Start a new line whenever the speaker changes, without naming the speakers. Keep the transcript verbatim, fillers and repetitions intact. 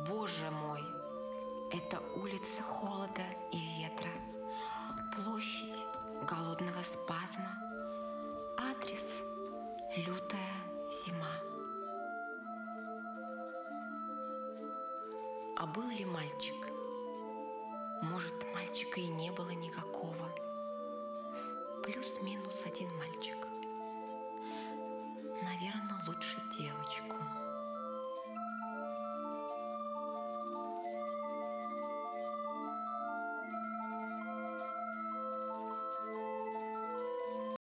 Боже мой, это улица холода и ветра, площадь голодного спазма, адрес — лютая зима. А был ли мальчик? Может, мальчика и не было никакого. Плюс-минус один мальчик.